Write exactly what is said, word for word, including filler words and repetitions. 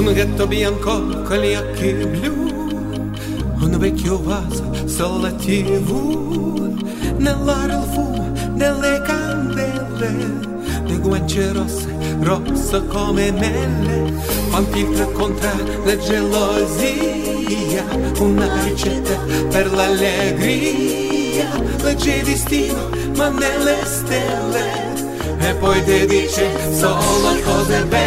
un gatto bianco con gli occhi blu, un vecchio vaso sulla tivù, nell'aria il fumo delle candele, le guance rosse, rosse come mele, un filtro contro la gelosia, una ricetta per l'allegria, legge destino ma nelle stelle, e poi ti dice solo cose belle.